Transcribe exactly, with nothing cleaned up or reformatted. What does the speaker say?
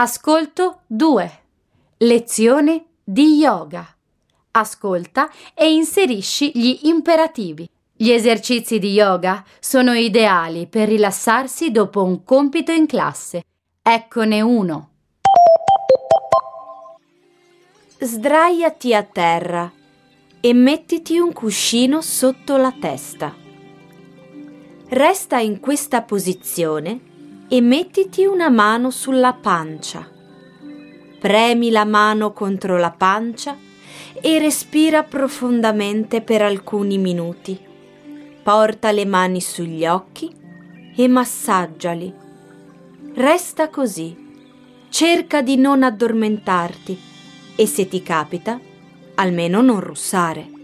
Ascolto due. Lezione di yoga. Ascolta e inserisci gli imperativi. Gli esercizi di yoga sono ideali per rilassarsi dopo un compito in classe. Eccone uno. Sdraiati a terra e mettiti un cuscino sotto la testa. Resta in questa posizione e mettiti una mano sulla pancia. Premi la mano contro la pancia e respira profondamente per alcuni minuti. Porta le mani sugli occhi e massaggiali. Resta così. Cerca di non addormentarti e se ti capita, almeno non russare.